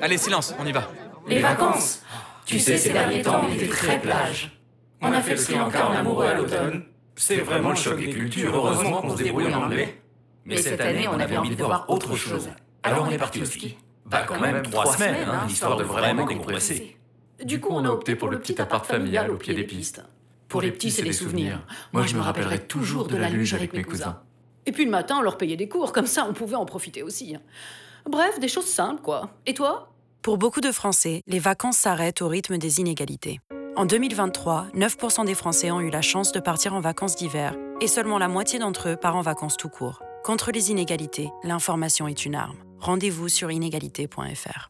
Allez, silence, on y va. Les vacances. Tu sais, ces derniers temps, on était très plage. On a fait le Sri Lanka en amoureux à l'automne. C'est vraiment le choc des cultures, heureusement qu'on se débrouille en anglais. Mais cette année, on avait envie de voir autre chose. Alors on est parti au ski. Bah quand même 3 semaines, histoire de vraiment décompresser. Du coup, on a opté pour le petit appart familial au pied des pistes. Pour les petits, c'est des souvenirs. Moi, je me rappellerai toujours de la luge avec mes cousins. Et puis le matin, on leur payait des cours, comme ça on pouvait en profiter aussi. Bref, des choses simples, quoi. Et toi ? Pour beaucoup de Français, les vacances s'arrêtent au rythme des inégalités. En 2023, 9% des Français ont eu la chance de partir en vacances d'hiver et seulement la moitié d'entre eux part en vacances tout court. Contre les inégalités, l'information est une arme. Rendez-vous sur inégalité.fr.